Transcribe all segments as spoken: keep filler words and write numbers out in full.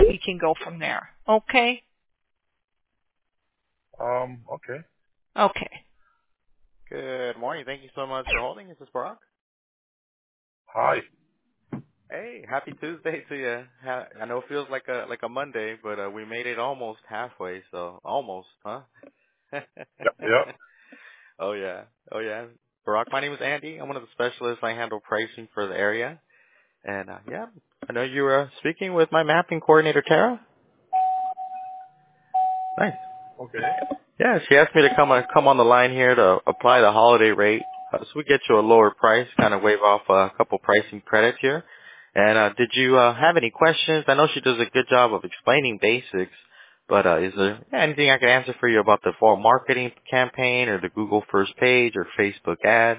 we can go from there. Okay? Um, okay. Okay. Good morning. Thank you so much for holding. This is Barack. Hi. Hey, happy Tuesday to you. Ha- I know it feels like a like a Monday, but uh, we made it almost halfway, so almost, huh? Yeah, yeah. Oh yeah, oh yeah. Barack, my name is Andy. I'm one of the specialists. I handle pricing for the area, and uh, yeah, I know you were uh, speaking with my mapping coordinator, Tara. Nice. Okay. Yeah, she asked me to come on, come on the line here to apply the holiday rate, uh, so we get you a lower price, kind of waive off a couple pricing credits here. And uh, did you uh, have any questions? I know she does a good job of explaining basics, but uh, is there anything I can answer for you about the fall marketing campaign or the Google first page or Facebook ads?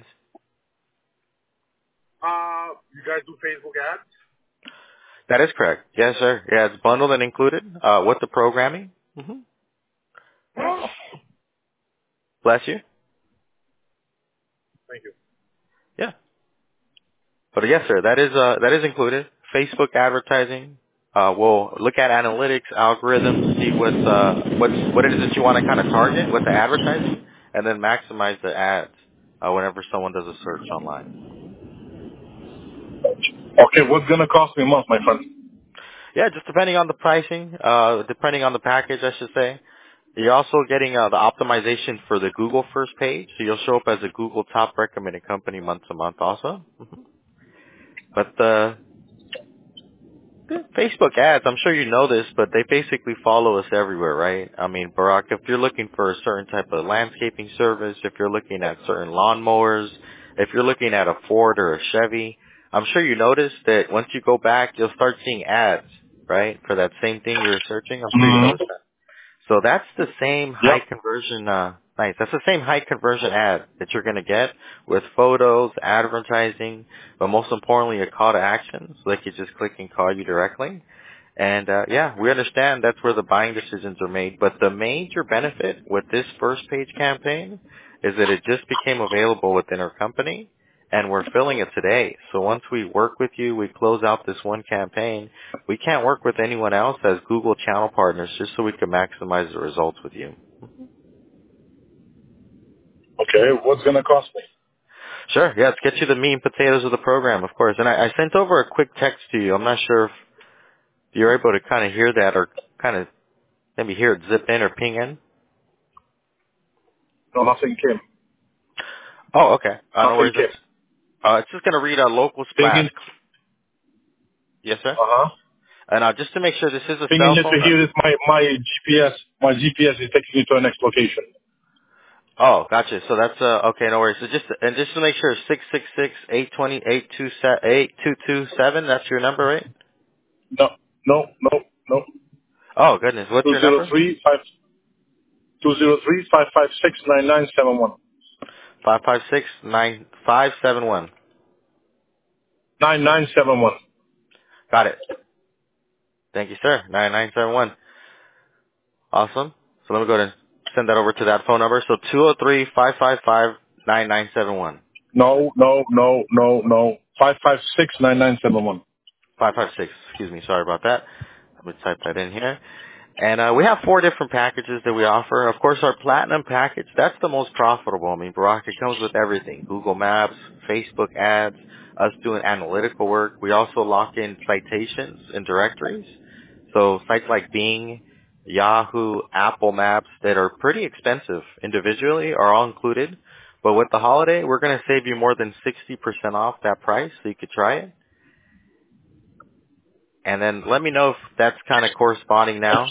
Uh, you guys do Facebook ads? That is correct. Yes, sir. Yeah, it's bundled and included uh, with the programming. Mm-hmm. Bless you. Thank you. Yeah. But yes, sir, that is uh, that is included. Facebook advertising. Uh, we'll look at analytics, algorithms, see what uh, what's what it is that you want to kind of target with the advertising, and then maximize the ads uh, whenever someone does a search online. Okay, what's gonna cost me a month, my friend? Yeah, just depending on the pricing, uh, depending on the package, I should say. You're also getting uh, the optimization for the Google first page, so you'll show up as a Google top recommended company month to month also. Mhm. But the Facebook ads, I'm sure you know this, but they basically follow us everywhere, right? I mean, Barack, if you're looking for a certain type of landscaping service, if you're looking at certain lawnmowers, if you're looking at a Ford or a Chevy, I'm sure you noticed that once you go back, you'll start seeing ads, right, for that same thing you were searching. I'm sure you Mm-hmm. noticed that. So that's the same high Yep. conversion, uh, nice. That's the same high conversion ad that you're going to get with photos, advertising, but most importantly, a call to action so they can just click and call you directly. And, uh, yeah, we understand that's where the buying decisions are made, but the major benefit with this first page campaign is that it just became available within our company and we're filling it today. So once we work with you, we close out this one campaign, we can't work with anyone else as Google channel partners just so we can maximize the results with you. Okay, what's gonna cost me? Sure. Yeah, let's get you the meat and potatoes of the program, of course. And I, I sent over a quick text to you. I'm not sure if you're able to kind of hear that or kind of maybe hear it zip in or ping in. No, nothing came. Oh, okay. Uh, no Nothing worries. That's, came. uh, it's just going to read a local splash. Pinging. Yes, sir. Uh-huh. And uh, just to make sure this is a Pinging cell here phone. to hear this, my, my G P S, my G P S is taking me to the next location. Oh, gotcha. So that's uh okay, no worries. So just and just to make sure, six six six eight twenty eight two eight two two seven. That's your number, right? No, no, no, no. Oh goodness, what's Two your zero number? three five two zero three five five six nine nine seven one. Five five six nine five seven one. Nine nine seven one. Got it. Thank you, sir. Nine nine seven one. Awesome. So let me go ahead and send that over to that phone number. So two zero three five five five nine nine seven one. No, no, no, no, no. Five five six nine nine seven one. Five five six. Excuse me. Sorry about that. Let me type that in here. And uh, we have four different packages that we offer. Of course, our platinum package, that's the most profitable. I mean, Barack, it comes with everything. Google Maps, Facebook ads, us doing analytical work. We also lock in citations and directories. So sites like Bing, Yahoo, Apple Maps that are pretty expensive individually are all included. But with the holiday, we're going to save you more than sixty percent off that price so you could try it. And then let me know if that's kind of corresponding now.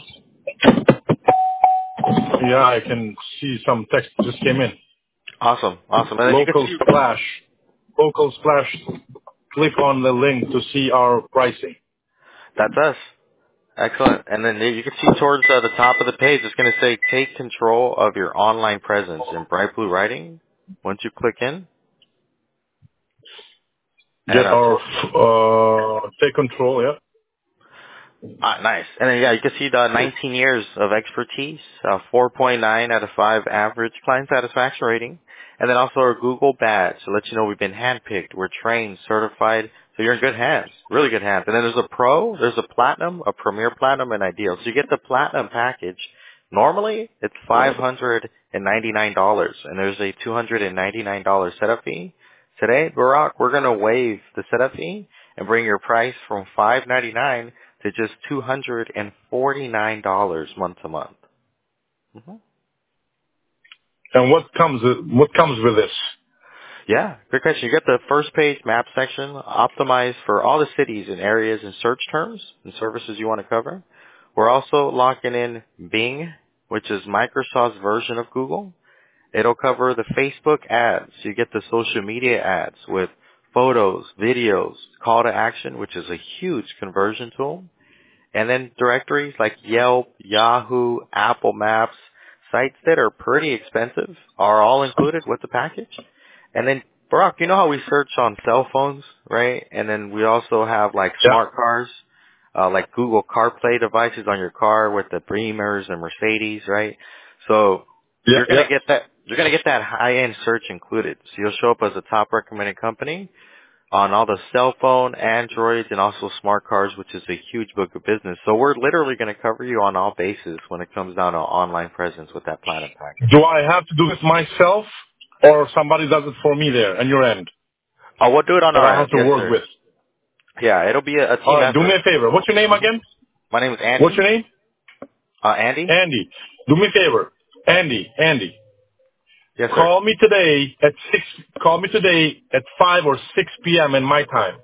Yeah, I can see some text just came in. Awesome, awesome. And then you can Local see splash. Local splash. Click on the link to see our pricing. that's us. Excellent. And then you can see towards uh, the top of the page, it's going to say take control of your online presence in bright blue writing. Once you click in, and Get uh, our, to, uh, take control, yeah. ah, nice. And then yeah, you can see the nineteen years of expertise, uh, four point nine out of five average client satisfaction rating, and then also our Google badge to let you know we've been handpicked. We're trained, certified So you're in good hands, really good hands. And then there's a Pro, there's a Platinum, a Premier Platinum, and Ideal. So you get the Platinum package. Normally, it's five hundred ninety-nine dollars, and there's a two hundred ninety-nine dollars setup fee. Today, Barack, we're going to waive the setup fee and bring your price from five hundred ninety-nine dollars to just two hundred forty-nine dollars month to month. Mm-hmm. And what comes what comes with this? Yeah, good question. You get the first page map section optimized for all the cities and areas and search terms and services you want to cover. We're also locking in Bing, which is Microsoft's version of Google. It'll cover the Facebook ads. You get the social media ads with photos, videos, call to action, which is a huge conversion tool. And then directories like Yelp, Yahoo, Apple Maps, sites that are pretty expensive are all included with the package. And then, Barack, you know how we search on cell phones, right? And then we also have like Yeah. smart cars, uh, like Google CarPlay devices on your car with the Beamers and Mercedes, right? So Yeah, you're gonna yeah. get that, you're gonna get that high-end search included. So you'll show up as a top recommended company on all the cell phone, Androids, and also smart cars, which is a huge book of business. So we're literally going to cover you on all bases when it comes down to online presence with that Platinum package. Do I have to do this myself, or somebody does it for me there on your end Oh, we'll do it on that I our have end. to Yes, work sir. with? Yeah, it'll be a, a All team right, do me effort. a favor. What's your name hmm again? My name is What's Andy. your name? Uh, Andy? Andy. Do me a favor. Andy, Andy. Yes, sir. Call me today at six. Call me today at five or six p.m. in my time.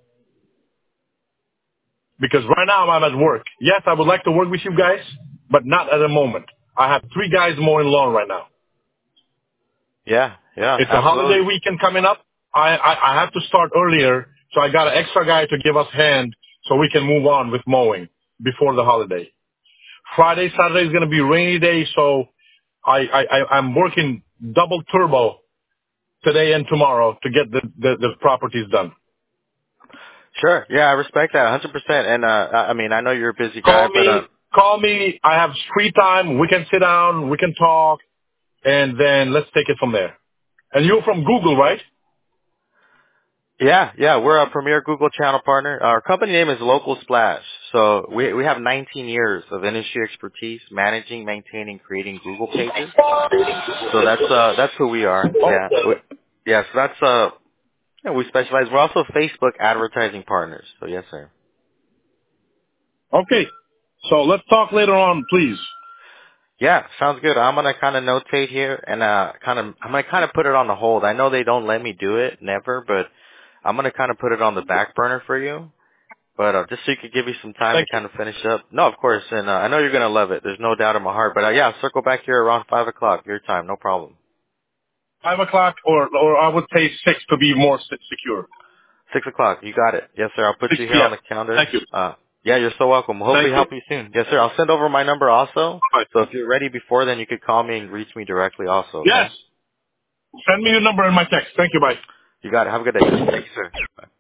Because right now I'm at work. Yes, I would like to work with you guys, but not at the moment. I have three guys mowing lawn right now. Yeah, yeah, It's a holiday absolutely. weekend coming up. I, I, I have to start earlier, so I got an extra guy to give us hand so we can move on with mowing before the holiday. Friday, Saturday is going to be rainy day, so I, I, I, I'm working double turbo today and tomorrow to get the, the, the properties done. Sure. Yeah, I respect that one hundred percent. And, uh, I I mean, I know you're a busy guy, Call but, uh, me, call me. I have free time. We can sit down. We can talk, and then let's take it from there. And you're from Google, right? yeah, yeah, we're a premier Google channel partner. Our company name is Local Splash. So we we have nineteen years of industry expertise managing, maintaining, creating Google pages. So that's uh that's who we are. Yeah. We, yes, that's uh yeah, we specialize. We're also Facebook advertising partners. So yes, sir. Okay. So let's talk later on, please. Yeah, sounds good. I'm gonna kind of notate here and uh kind of I'm gonna kind of put it on the hold. I know they don't let me do it, never, but I'm gonna kind of put it on the back burner for you. But uh, just so you could give me some time to Thank you. kind of finish up. No, of course, and uh, I know you're gonna love it. There's no doubt in my heart. But uh, yeah, I'll circle back here around five o'clock your time. No problem. Five o'clock, or or I would say six to be more se- secure. Six o'clock. You got it. Yes, sir. I'll put Six you here on p.m. the calendar. Thank you. Uh, yeah, you're so welcome. We'll hopefully Thank you. help you soon. Yes, sir. I'll send over my number also. Bye. So if you're ready before then, you could call me and reach me directly also. Yes. Okay. Send me your number in my text. Thank you. Bye. You got it. Have a good day. Thank you, sir. Bye.